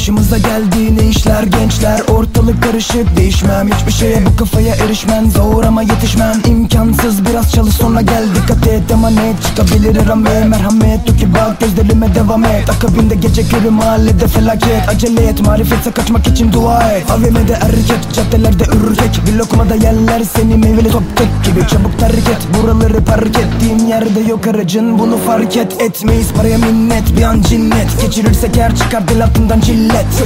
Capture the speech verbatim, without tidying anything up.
Başımıza geldi ne işler gençler. Ortalık karışık, değişmem hiçbir şeye. Bu kafaya erişmen zor ama yetişmem imkansız, biraz çalış sonra gel. Dikkat et emanet, çıkabilir arame. Merhamet dur ki bak gözlerime devam et. Akabinde gece körü mahallede felaket. Acele et, marifetse kaçmak için dua et. A V M'de erkek, caddelerde ürkek. Bir lokmada yerler seni meyveli top tek gibi. Çabuk terk et, buraları park ettiğin yerde yok aracın, bunu fark et. Etmeyiz paraya minnet, bir an cinnet. Geçirirsek eğer çıkar dil altından cillet.